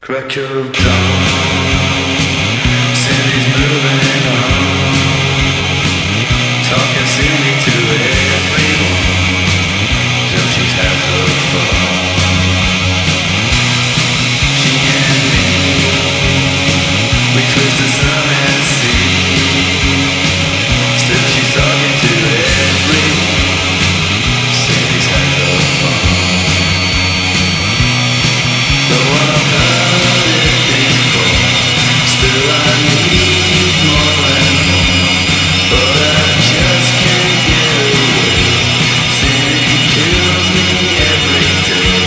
Crack of dawn, city's moving on, talking silly to everyone, till she's had her fun. She and me, we twist the sun and sea, still she's talking to everyone, city's had her fun. Though I've heard it before, still I need more and more, but I just can't get away. City kills me every day.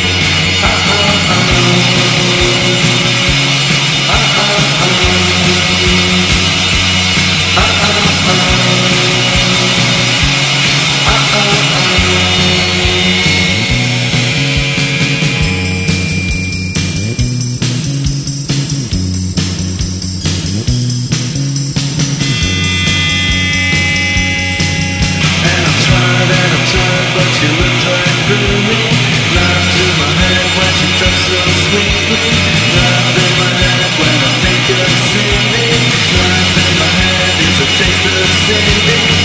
But she looked right through me. Knife to my head when she touched so sweetly. Knife in my head when I think of singing. Knife in my head is a taste of singing.